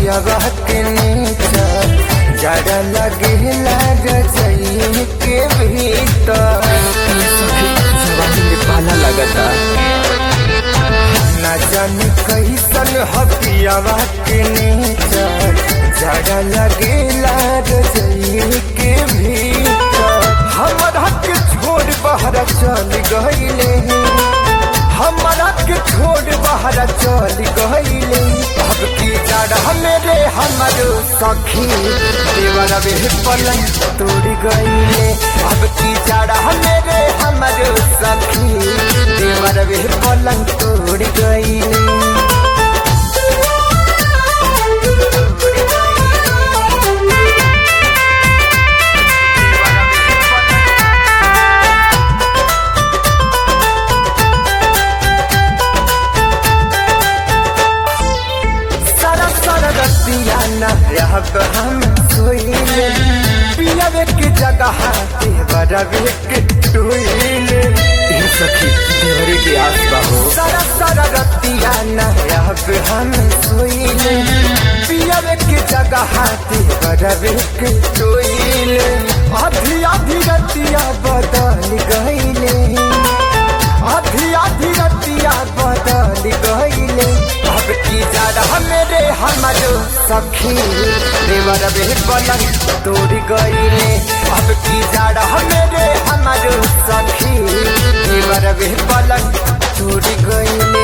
पियावा के नीचा जड़ा लगे रजई के भीतर पाला लगता न जाने कैसन पियावा के नीचा जड़ा लगे रजई के भीतर हमरा के छोड़ बाहर चल गईले हमरा के छोड़ बाहर चल गईले अब की जड़ा मेरे हमारो सखी देवर वे पलंग तोड़ गईले अब की जड़ा मेरे हमारो सखी देवर वे पलंग तोड़ गईले हम सोइले पियावे के जगह देवरवे के टोइले ये सखी देवरे के आसबा हो सारा सारा रतिया न हम सोइले पियावे के जगह देवरवे के टोइले आधी आधी रतिया बदल गईले आधी आधी रतिया बदल गईले अब की जड़ा मेरे हमारो सखी देवर वे पलंग तोड़ गईले अब की जड़ा मेरे हमारो सखी देवर वे पलंग तोड़ गईले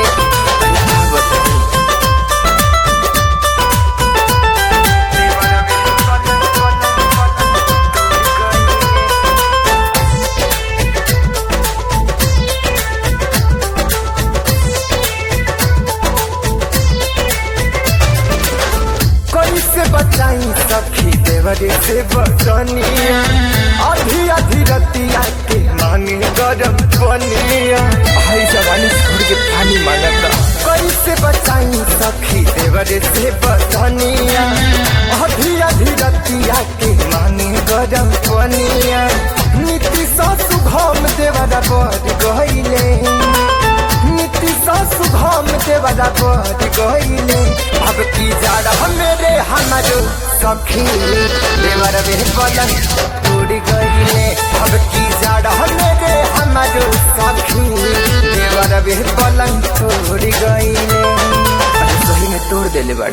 बचाई सखी देवरे से बचनिया आधी आधी रतिया के मांगे गरम पनिया हाय जवानी छोड़ के पानी मांगता कैसे बचाई सखी देवरे से बचनिया आधी आधी रतिया के मांगे गरम पनिया नीति सासु घाम देवरा बढ़ गईले नीति सासु घाम देवरा बढ़ गईले अब की जड़ा मेरे हमारो सखी देवर वे पलंग तोड़ गईले अब की जड़ा मेरे हमारो सखी देवर वे पलंग तोड़ गईले सही में तोड़ देले बड़े।